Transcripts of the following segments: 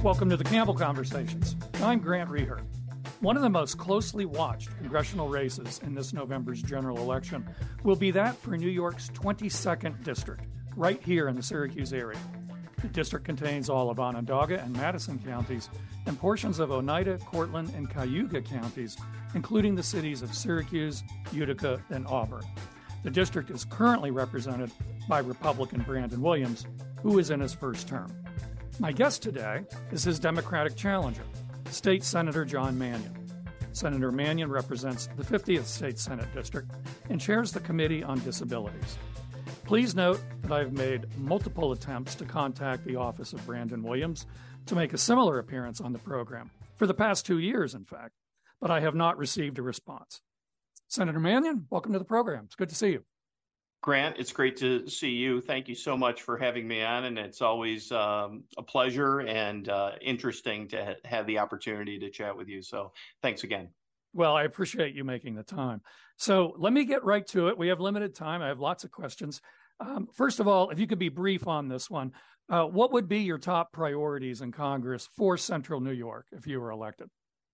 Welcome to the Campbell Conversations. I'm Grant Reher. One of the most closely watched congressional races in this November's general election will be that for New York's 22nd district, right here in the Syracuse area. The district contains all of Onondaga and Madison counties and portions of Oneida, Cortland, and Cayuga counties, including the cities of Syracuse, Utica, and Auburn. The district is currently represented by Republican Brandon Williams, who is in his first term. My guest today is his Democratic challenger, State Senator John Manion. Senator Manion represents the 50th State Senate District and chairs the Committee on Disabilities. Please note that I have made multiple attempts to contact the office of Brandon Williams to make a similar appearance on the program, for the past 2 years, in fact, but I have not received a response. Senator Manion, welcome to the program. It's good to see you. Grant, it's great to see you. Thank you so much for having me on, and it's always a pleasure and interesting to have the opportunity to chat with you. So thanks again. Well, I appreciate you making the time. So let me get right to it. We have limited time. I have lots of questions. First of all, if you could be brief on this one, what would be your top priorities in Congress for Central New York if you were elected?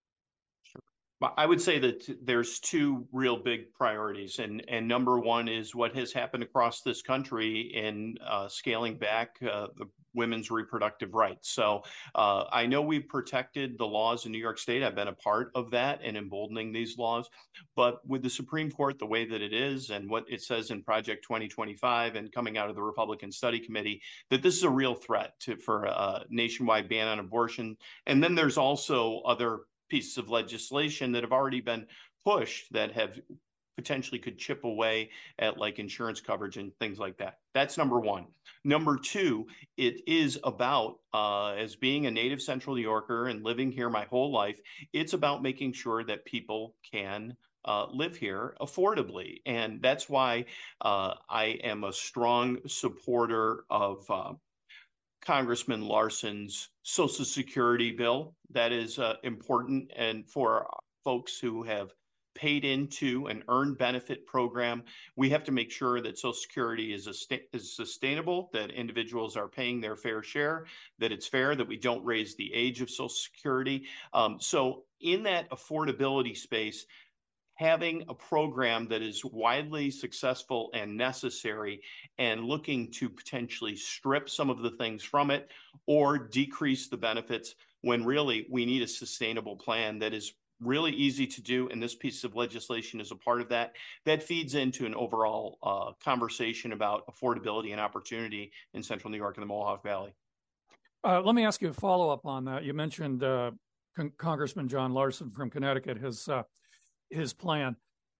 I would say that there's two real big priorities, and number one is what has happened across this country in scaling back the women's reproductive rights. So I know we've protected the laws in New York State. I've been a part of that and emboldening these laws. But with the Supreme Court the way that it is and what it says in Project 2025 and coming out of the Republican Study Committee, that this is a real threat for a nationwide ban on abortion. And then there's also other pieces of legislation that have already been pushed that have potentially could chip away at like insurance coverage and things like that. That's number one. Number two, it is about, as being a native Central New Yorker and living here my whole life, it's about making sure that people can live here affordably. And that's why I am a strong supporter of Congressman Larson's Social Security bill. That is important, and for folks who have paid into an earned benefit program, we have to make sure that Social Security is sustainable, that individuals are paying their fair share, that it's fair, that we don't raise the age of Social Security. So in that affordability space, having a program that is widely successful and necessary and looking to potentially strip some of the things from it or decrease the benefits when really we need a sustainable plan that is really easy to do. And this piece of legislation is a part of that. That feeds into an overall conversation about affordability and opportunity in Central New York and the Mohawk Valley. Let me ask you a follow-up on that. You mentioned Congressman John Larson from Connecticut, his plan.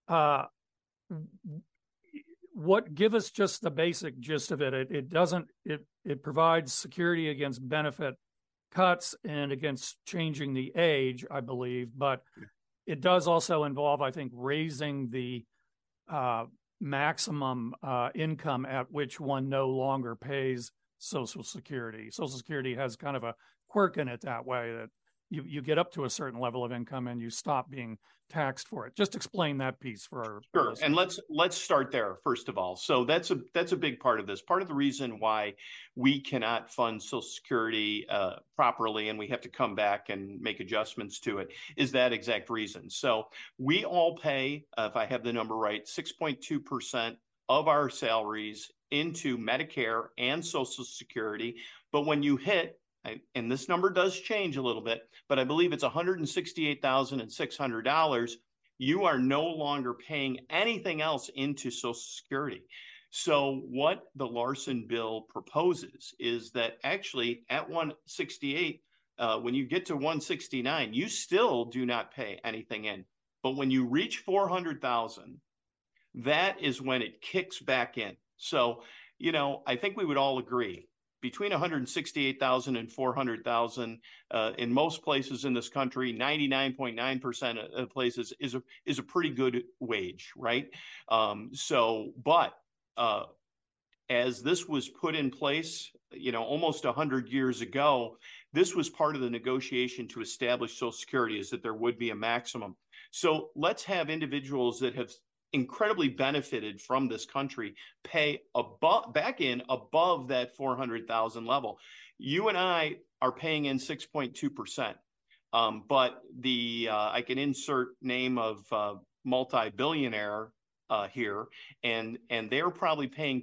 Give us just the basic gist of it. It provides security against benefit cuts and against changing the age, I believe, but it does also involve, I think, raising the maximum income at which one no longer pays Social Security. Social Security has kind of a quirk in it that way, that you get up to a certain level of income and you stop being taxed for it. Just explain that piece for our Sure. And let's start there first of all. So that's a big part of this. Part of the reason why we cannot fund Social Security properly and we have to come back and make adjustments to it is that exact reason. So we all pay, if I have the number right, 6.2% of our salaries into Medicare and Social Security. But when you hit, and this number does change a little bit, but I believe it's $168,600, you are no longer paying anything else into Social Security. So what the Larson bill proposes is that actually at 168, when you get to 169, you still do not pay anything in. But when you reach 400,000, that is when it kicks back in. So, I think we would all agree between 168,000 and 400,000 in most places in this country, 99.9% of places is a pretty good wage, right? But as this was put in place, almost 100 years ago, this was part of the negotiation to establish Social Security, is that there would be a maximum. So let's have individuals that have incredibly benefited from this country pay above that 400,000 level. You and I are paying in 6.2%. But I can insert name of multi-billionaire here, and they're probably paying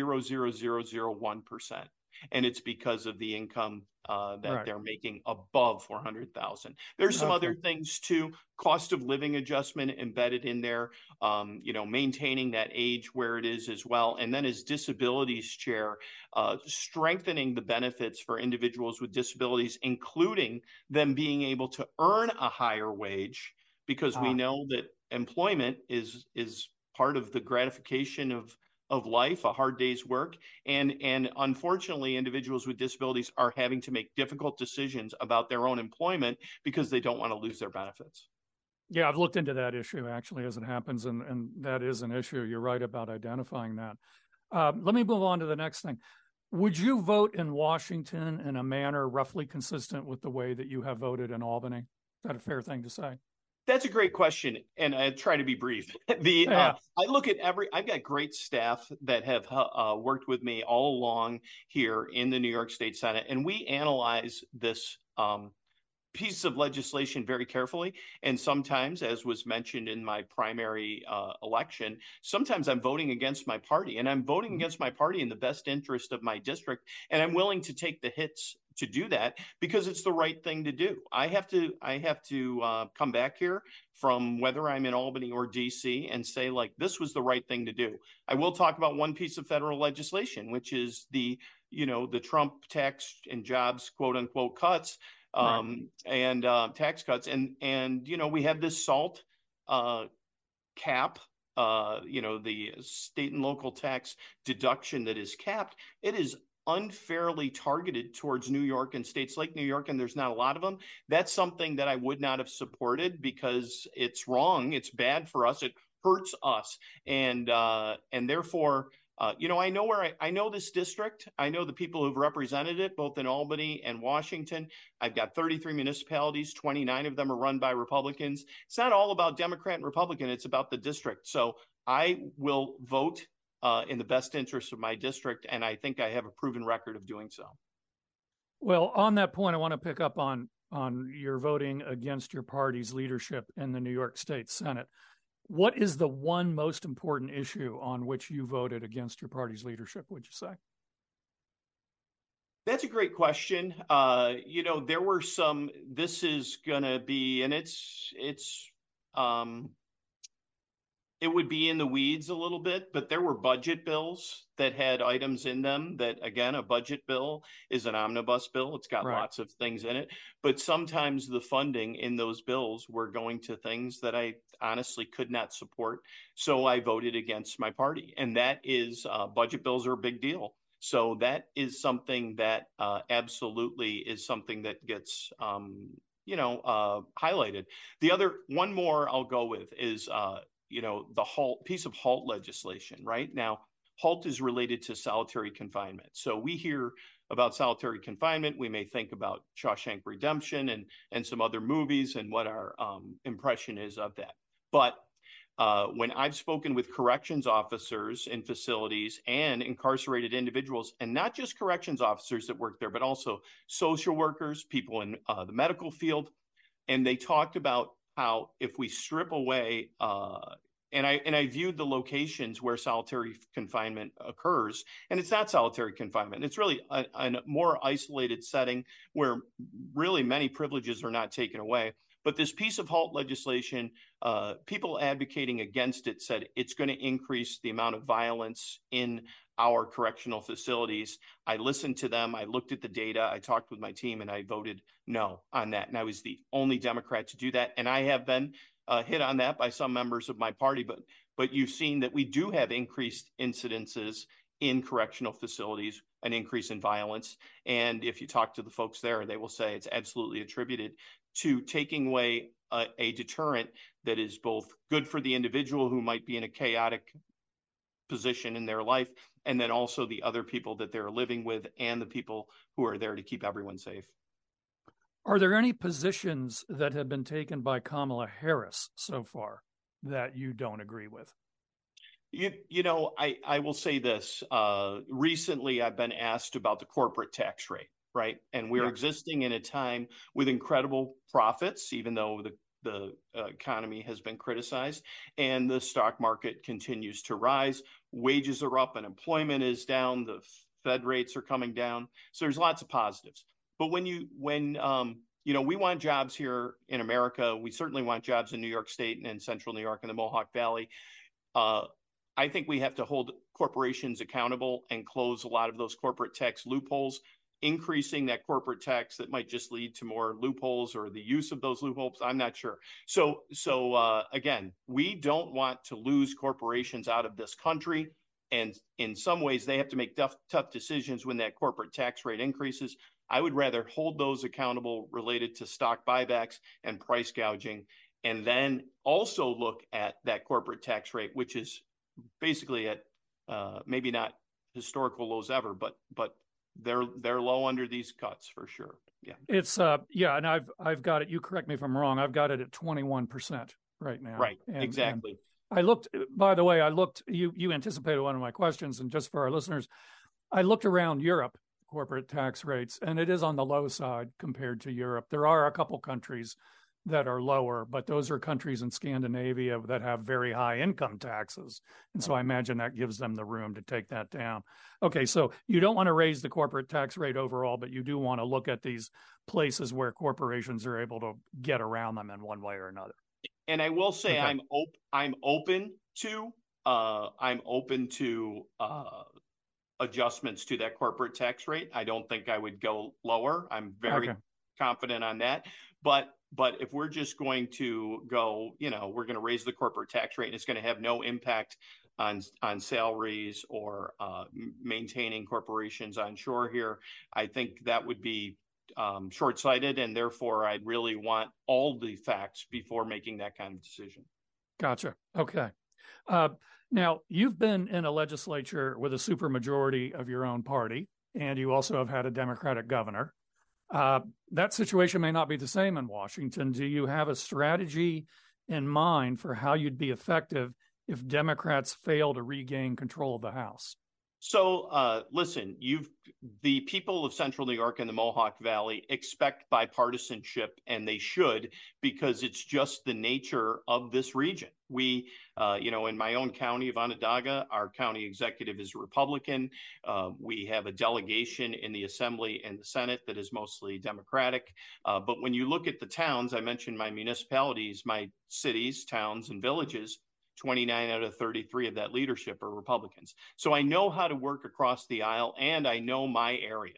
0.00001%, and it's because of the income that they're making above 400,000. There's some other things too, cost of living adjustment embedded in there, maintaining that age where it is as well. And then as disabilities chair, strengthening the benefits for individuals with disabilities, including them being able to earn a higher wage, because we know that employment is part of the gratification of life, a hard day's work. And unfortunately, individuals with disabilities are having to make difficult decisions about their own employment because they don't want to lose their benefits. Yeah, I've looked into that issue actually as it happens, and that is an issue. You're right about identifying that. Let me move on to the next thing. Would you vote in Washington in a manner roughly consistent with the way that you have voted in Albany? Is that a fair thing to say? That's a great question, and I try to be brief. I look at I've got great staff that have worked with me all along here in the New York State Senate, and we analyze this piece of legislation very carefully. And sometimes, as was mentioned in my primary election, sometimes I'm voting against my party, and I'm voting against my party in the best interest of my district, and I'm willing to take the hits to do that because it's the right thing to do. I have to come back here from whether I'm in Albany or DC and say, like, this was the right thing to do. I will talk about one piece of federal legislation, which is the Trump tax and jobs, quote unquote, cuts and tax cuts. And we have this SALT cap, the state and local tax deduction that is capped. It is unfairly targeted towards New York and states like New York, and there's not a lot of them. That's something that I would not have supported because it's wrong. It's bad for us. It hurts us. And therefore, I know this district. I know the people who've represented it, both in Albany and Washington. I've got 33 municipalities. 29 of them are run by Republicans. It's not all about Democrat and Republican. It's about the district. So I will vote in the best interest of my district, and I think I have a proven record of doing so. Well, on that point, I want to pick up on your voting against your party's leadership in the New York State Senate. What is the one most important issue on which you voted against your party's leadership, would you say? That's a great question. There were some, this is going to be, and it would be in the weeds a little bit, but there were budget bills that had items in them that, again, a budget bill is an omnibus bill. It's got lots of things in it, but sometimes the funding in those bills were going to things that I honestly could not support. So I voted against my party, and that is budget bills are a big deal. So that is something that absolutely is something that gets highlighted. The other one more I'll go with is the piece of HALT legislation. Right now, HALT is related to solitary confinement. So we hear about solitary confinement, we may think about Shawshank Redemption and some other movies and what our impression is of that. But when I've spoken with corrections officers in facilities and incarcerated individuals, and not just corrections officers that work there, but also social workers, people in the medical field, and they talked about how if we strip away, and I viewed the locations where solitary confinement occurs, and it's not solitary confinement. It's really a more isolated setting where really many privileges are not taken away. But this piece of HALT legislation, people advocating against it said it's going to increase the amount of violence in our correctional facilities. I listened to them. I looked at the data. I talked with my team, and I voted no on that. And I was the only Democrat to do that. And I have been hit on that by some members of my party. But you've seen that we do have increased incidences in correctional facilities, an increase in violence. And if you talk to the folks there, they will say it's absolutely attributed to taking away a deterrent that is both good for the individual who might be in a chaotic position in their life, and then also the other people that they're living with and the people who are there to keep everyone safe. Are there any positions that have been taken by Kamala Harris so far that you don't agree with? I will say this. Recently, I've been asked about the corporate tax rate, right? And we're Yes. existing in a time with incredible profits, even though the economy has been criticized, and the stock market continues to rise. Wages are up, unemployment is down, the Fed rates are coming down. So there's lots of positives. But we want jobs here in America. We certainly want jobs in New York State and in Central New York and the Mohawk Valley. Uh, I think we have to hold corporations accountable and close a lot of those corporate tax loopholes. Increasing that corporate tax that might just lead to more loopholes or the use of those loopholes, I'm not sure. So again, we don't want to lose corporations out of this country. And in some ways, they have to make tough decisions when that corporate tax rate increases. I would rather hold those accountable related to stock buybacks and price gouging, and then also look at that corporate tax rate, which is basically at maybe not historical lows ever, but they're low under these cuts for sure. Yeah, It's and I've got it. You correct me if I'm wrong. I've got it at 21% right now. right, And exactly. I looked. By the way, I looked. You anticipated one of my questions, and just for our listeners, I looked around Europe corporate tax rates, and it is on the low side compared to Europe. There are a couple countries that are lower, but those are countries in Scandinavia that have very high income taxes. And so I imagine that gives them the room to take that down. Okay, so you don't want to raise the corporate tax rate overall, but you do want to look at these places where corporations are able to get around them in one way or another. And I will say Okay. I'm open to adjustments to that corporate tax rate. I don't think I would go lower. I'm very confident on that. But if we're just going to go, we're going to raise the corporate tax rate and it's going to have no impact on salaries or maintaining corporations on shore here, I think that would be short-sighted, and therefore I'd really want all the facts before making that kind of decision. Gotcha. Okay. Now, you've been in a legislature with a supermajority of your own party, and you also have had a Democratic governor. That situation may not be the same in Washington. Do you have a strategy in mind for how you'd be effective if Democrats fail to regain control of the House? So listen, the people of Central New York and the Mohawk Valley expect bipartisanship, and they should, because it's just the nature of this region. We, in my own county of Onondaga, our county executive is Republican. We have a delegation in the Assembly and the Senate that is mostly Democratic. But when you look at the towns, I mentioned my municipalities, my cities, towns, and villages, 29 out of 33 of that leadership are Republicans. So I know how to work across the aisle, and I know my area.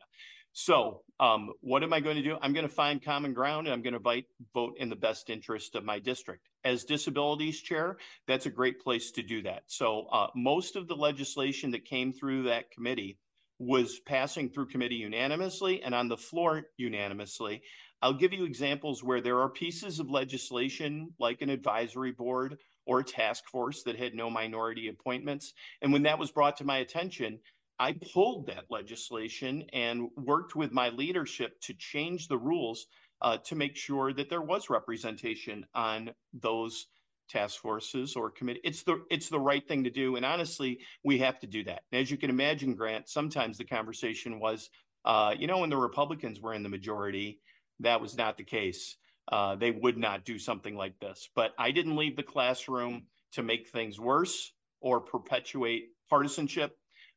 So what am I going to do? I'm going to find common ground, and I'm going to vote in the best interest of my district. As disabilities chair, that's a great place to do that. So most of the legislation that came through that committee was passing through committee unanimously and on the floor unanimously. I'll give you examples where there are pieces of legislation like an advisory board or a task force that had no minority appointments. And when that was brought to my attention, I pulled that legislation and worked with my leadership to change the rules to make sure that there was representation on those task forces or committee. It's the right thing to do. And honestly, we have to do that. And as you can imagine, Grant, sometimes the conversation was, when the Republicans were in the majority, that was not the case. They would not do something like this. But I didn't leave the classroom to make things worse or perpetuate partisanship.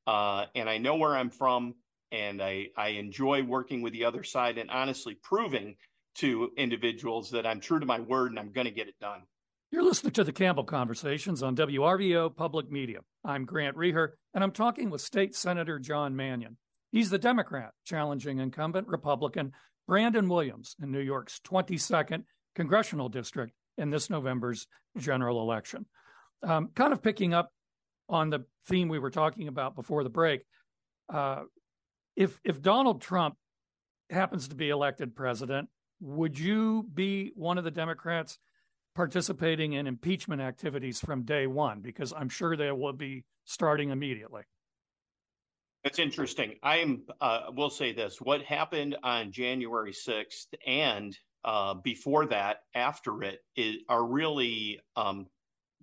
And I know where I'm from, and I enjoy working with the other side and honestly proving to individuals that I'm true to my word and I'm going to get it done. You're listening to the Campbell Conversations on WRVO Public Media. I'm Grant Reher, and I'm talking with State Senator John Mannion. He's the Democrat challenging incumbent Republican Brandon Williams in New York's 22nd congressional district in this November's general election. Kind of picking up on the theme we were talking about before the break, if Donald Trump happens to be elected president, would you be one of the Democrats participating in impeachment activities from day one? Because I'm sure they will be starting immediately. That's interesting. Will say this: what happened on January 6th and before that, after it, are really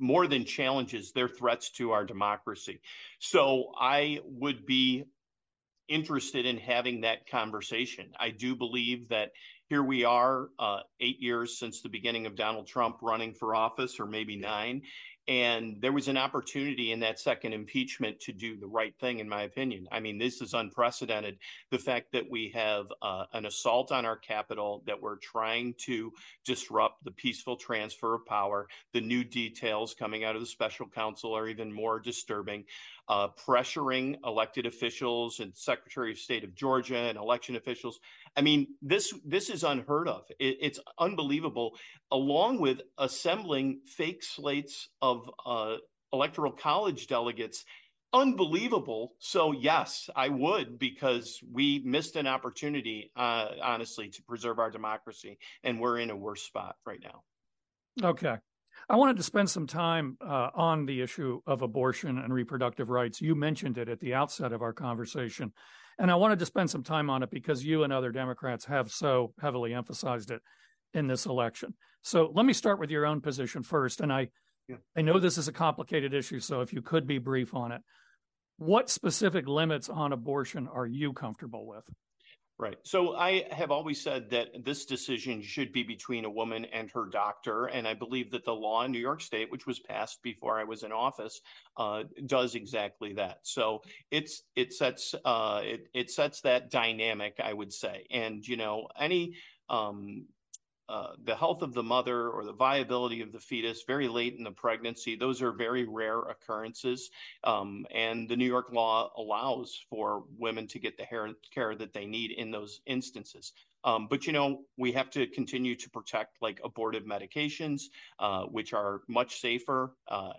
more than challenges, they're threats to our democracy. So I would be interested in having that conversation. I do believe that here we are, 8 years since the beginning of Donald Trump running for office, or maybe 9. And there was an opportunity in that second impeachment to do the right thing, in my opinion. I mean, this is unprecedented. The fact that we have an assault on our Capitol, that we're trying to disrupt the peaceful transfer of power. The new details coming out of the special counsel are even more disturbing. Pressuring elected officials and Secretary of State of Georgia and election officials. I mean, this is unheard of. It's unbelievable, along with assembling fake slates of electoral college delegates. Unbelievable. So yes, I would, because we missed an opportunity, honestly, to preserve our democracy, and we're in a worse spot right now. Okay. I wanted to spend some time on the issue of abortion and reproductive rights. You mentioned it at the outset of our conversation, and I wanted to spend some time on it because you and other Democrats have so heavily emphasized it in this election. So let me start with your own position first, and I know this is a complicated issue, so if you could be brief on it. What specific limits on abortion are you comfortable with? Right. So I have always said that this decision should be between a woman and her doctor. And I believe that the law in New York State, which was passed before I was in office, does exactly that. So it sets that dynamic, I would say. And, any the health of the mother or the viability of the fetus very late in the pregnancy, those are very rare occurrences. And the New York law allows for women to get the care that they need in those instances. But, we have to continue to protect like abortive medications, which are much safer.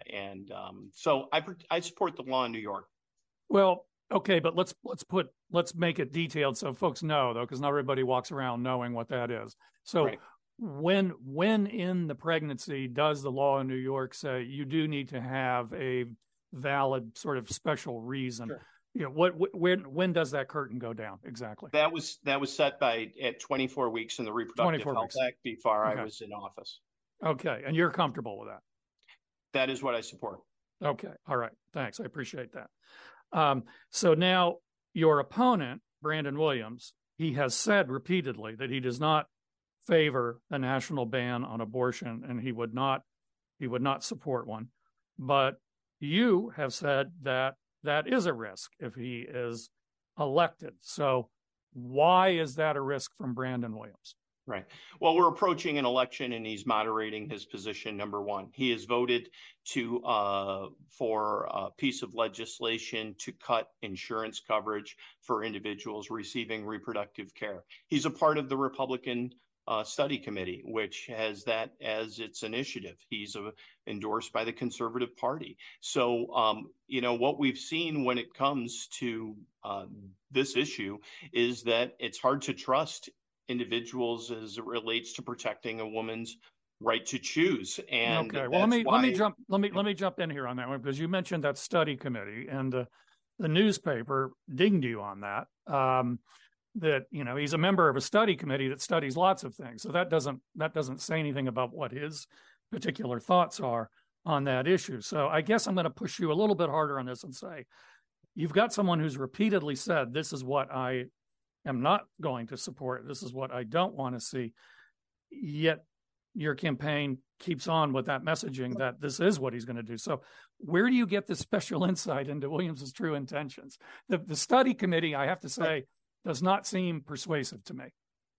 So I support the law in New York. Well, okay, but let's make it detailed so folks know, though, because not everybody walks around knowing what that is. So right. When in the pregnancy does the law in New York say you do need to have a valid sort of special reason? Sure. When does that curtain go down exactly? That was set at 24 weeks in the Reproductive Health Act before I was in office. Okay, and you're comfortable with that? That is what I support. Okay, all right, thanks. I appreciate that. So now your opponent, Brandon Williams, he has said repeatedly that he does not favor a national ban on abortion, and he would not support one. But you have said that is a risk if he is elected. So why is that a risk from Brandon Williams? Right. Well, we're approaching an election, and he's moderating his position. Number one, he has voted for a piece of legislation to cut insurance coverage for individuals receiving reproductive care. He's a part of the Republican study committee, which has that as its initiative. He's endorsed by the Conservative Party. So, what we've seen when it comes to this issue is that it's hard to trust individuals as it relates to protecting a woman's right to choose. And okay, well, let me jump in here on that one, because you mentioned that study committee, and the newspaper dinged you on that. That he's a member of a study committee that studies lots of things. So that doesn't say anything about what his particular thoughts are on that issue. So I guess I'm going to push you a little bit harder on this and say, you've got someone who's repeatedly said, this is what I am not going to support. This is what I don't want to see. Yet your campaign keeps on with that messaging that this is what he's going to do. So where do you get this special insight into Williams's true intentions? The study committee, I have to say, does not seem persuasive to me.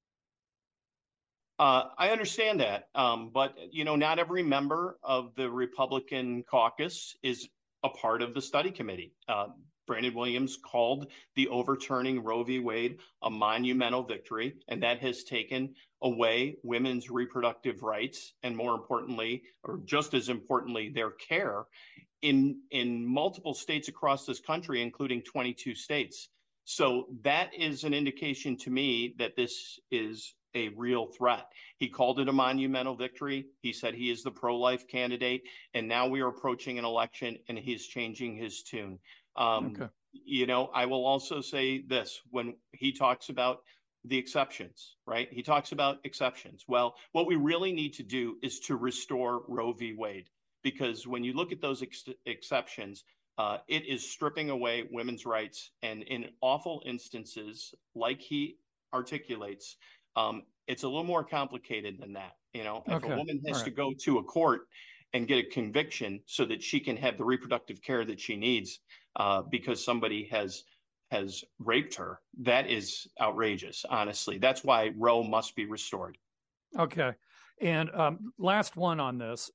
I understand that, but not every member of the Republican caucus is a part of the study committee. Brandon Williams called the overturning Roe v. Wade a monumental victory, and that has taken away women's reproductive rights, and more importantly, or just as importantly, their care in multiple states across this country, including 22 states. So that is an indication to me that this is a real threat. He called it a monumental victory. He said he is the pro-life candidate, and now we are approaching an election, and he's changing his tune. Okay. I will also say this, when he talks about the exceptions, right? He talks about exceptions. Well, what we really need to do is to restore Roe v. Wade. because when you look at those exceptions, it is stripping away women's rights. And in awful instances, like he articulates, it's a little more complicated than that. If a woman has to go to a court and get a conviction so that she can have the reproductive care that she needs because somebody has raped her, that is outrageous, honestly. That's why Roe must be restored. Okay. And last one on this.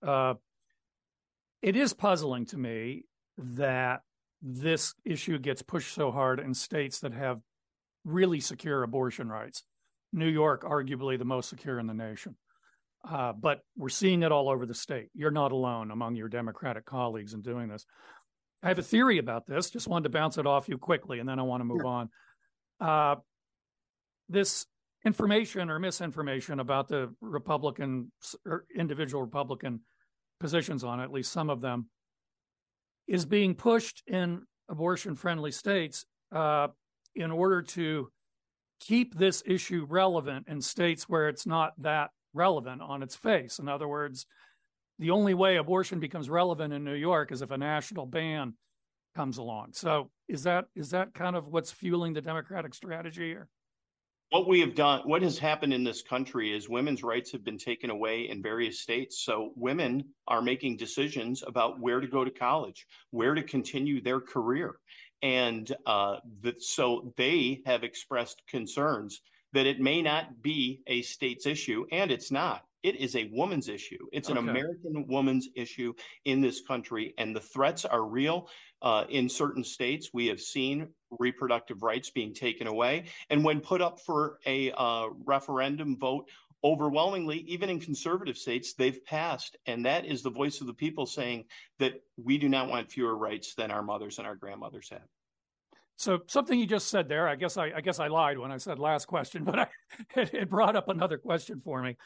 It is puzzling to me that this issue gets pushed so hard in states that have really secure abortion rights. New York, arguably the most secure in the nation. But we're seeing it all over the state. You're not alone among your Democratic colleagues in doing this. I have a theory about this. Just wanted to bounce it off you quickly, and then I want to move on. This information or misinformation about the Republican or individual Republican positions on it, at least some of them, is being pushed in abortion-friendly states in order to keep this issue relevant in states where it's not that relevant on its face. In other words, the only way abortion becomes relevant in New York is if a national ban comes along. So is that kind of what's fueling the Democratic strategy here? What we have done, what has happened in this country is women's rights have been taken away in various states. So women are making decisions about where to go to college, where to continue their career. And so they have expressed concerns that it may not be a state's issue, and it's not. It is a woman's issue. It's an American woman's issue in this country, and the threats are real. In certain states, we have seen reproductive rights being taken away, and when put up for a referendum vote, overwhelmingly, even in conservative states, they've passed. And that is the voice of the people saying that we do not want fewer rights than our mothers and our grandmothers had. So something you just said there, I guess I lied when I said last question, but it brought up another question for me.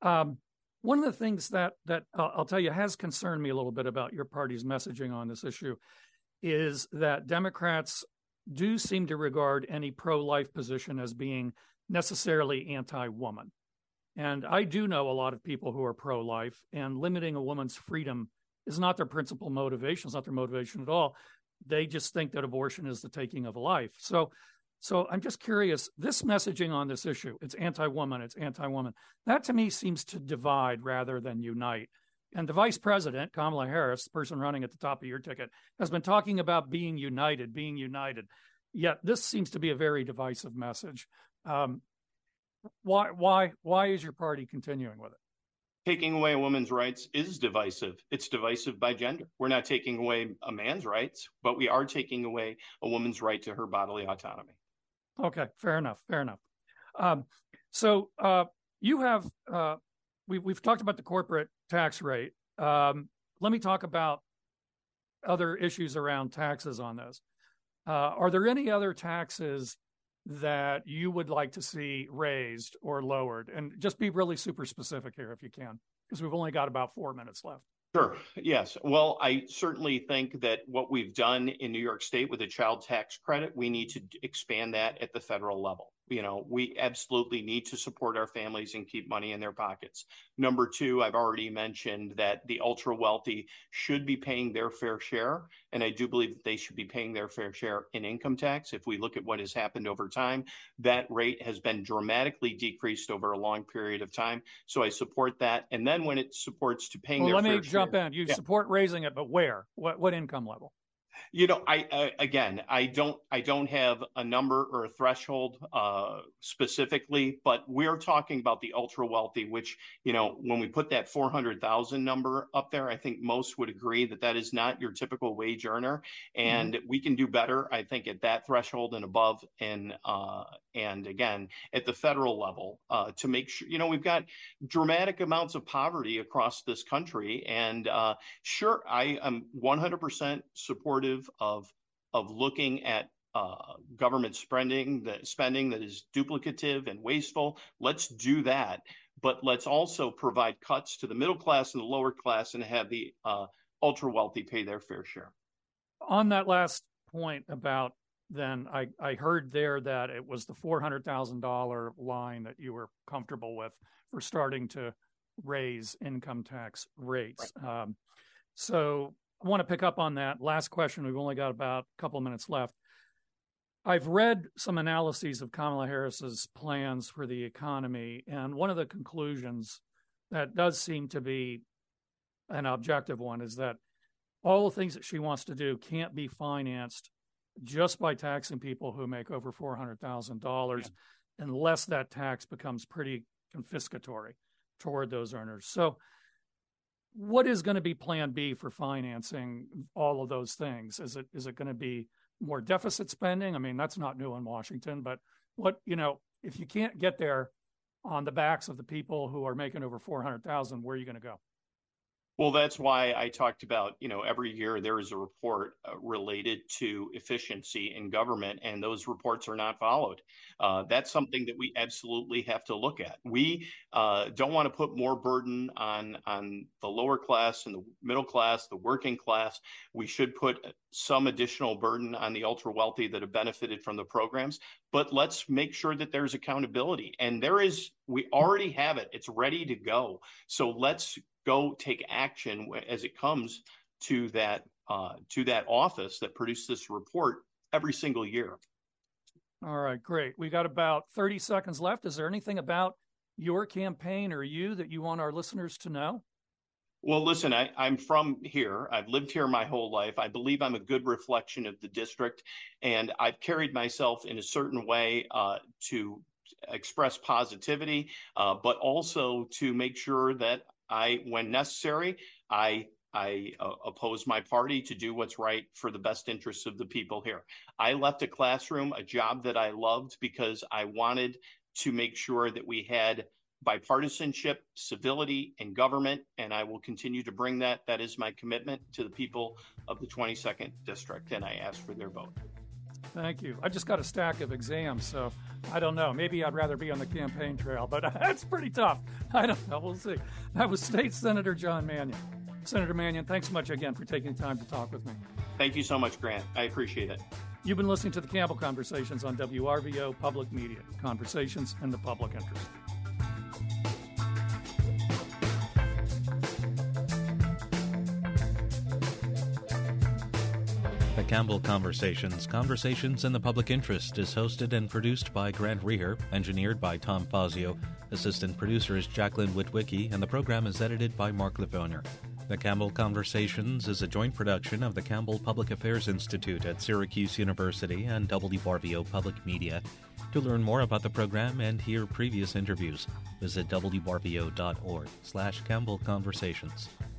One of the things that I'll tell you has concerned me a little bit about your party's messaging on this issue is that Democrats do seem to regard any pro-life position as being necessarily anti-woman. And I do know a lot of people who are pro-life, and limiting a woman's freedom is not their principal motivation. It's not their motivation at all. They just think that abortion is the taking of a life. So I'm just curious, this messaging on this issue, it's anti-woman. That to me seems to divide rather than unite. And the vice president, Kamala Harris, the person running at the top of your ticket, has been talking about being united. Yet this seems to be a very divisive message. Why is your party continuing with it? Taking away a woman's rights is divisive. It's divisive by gender. We're not taking away a man's rights, but we are taking away a woman's right to her bodily autonomy. Okay, fair enough. So you have we've talked about the corporate tax rate. Let me talk about other issues around taxes on this. Are there any other taxes that you would like to see raised or lowered? And just be really super specific here if you can, because we've only got about 4 minutes left. Sure. Yes. Well, I certainly think that what we've done in New York State with the child tax credit, we need to expand that at the federal level. We absolutely need to support our families and keep money in their pockets. Number two, I've already mentioned that the ultra wealthy should be paying their fair share. And I do believe that they should be paying their fair share in income tax. If we look at what has happened over time, that rate has been dramatically decreased over a long period of time. So I support that. And then when it supports to paying their fair share. Let me jump in. You support raising it, but where? What income level? I don't have a number or a threshold specifically, but we're talking about the ultra wealthy, which, when we put that 400,000 number up there, I think most would agree that that is not your typical wage earner. And we can do better, I think, at that threshold and above. And again, at the federal level to make sure, we've got dramatic amounts of poverty across this country. And sure, I am 100% supportive of looking at government spending that is duplicative and wasteful. Let's do that, but let's also provide cuts to the middle class and the lower class and have the ultra wealthy pay their fair share. On that last point about then, I heard there that it was the $400,000 line that you were comfortable with for starting to raise income tax rates. Right. So I want to pick up on that. Last question. We've only got about a couple of minutes left. I've read some analyses of Kamala Harris's plans for the economy, and one of the conclusions that does seem to be an objective one is that all the things that she wants to do can't be financed just by taxing people who make over $400,000 unless that tax becomes pretty confiscatory toward those earners. So what is going to be plan B for financing all of those things? Is it going to be more deficit spending? I mean, that's not new in Washington, but if you can't get there on the backs of the people who are making over 400,000, where are you going to go? Well, that's why I talked about, every year there is a report related to efficiency in government, and those reports are not followed. That's something that we absolutely have to look at. We don't want to put more burden on the lower class and the middle class, the working class. We should put some additional burden on the ultra wealthy that have benefited from the programs. But let's make sure that there's accountability. And we already have it. It's ready to go. So let's go take action as it comes to that office that produced this report every single year. All right, great. We got about 30 seconds left. Is there anything about your campaign or you that you want our listeners to know? Well, listen, I'm from here. I've lived here my whole life. I believe I'm a good reflection of the district, and I've carried myself in a certain way to express positivity, but also to make sure that when necessary, I oppose my party to do what's right for the best interests of the people here. I left a classroom, a job that I loved, because I wanted to make sure that we had bipartisanship, civility in government, and I will continue to bring that. That is my commitment to the people of the 22nd District, and I ask for their vote. Thank you. I just got a stack of exams, so I don't know. Maybe I'd rather be on the campaign trail, but that's pretty tough. I don't know. We'll see. That was State Senator John Mannion. Senator Mannion, thanks so much again for taking time to talk with me. Thank you so much, Grant. I appreciate it. You've been listening to the Campbell Conversations on WRVO Public Media. Conversations in the public interest. The Campbell Conversations in the Public Interest is hosted and produced by Grant Reher, engineered by Tom Fazio, assistant producer is Jacqueline Witwicky, and the program is edited by Mark Lavoner. The Campbell Conversations is a joint production of the Campbell Public Affairs Institute at Syracuse University and WRVO Public Media. To learn more about the program and hear previous interviews, visit wrvo.org/Campbell Conversations.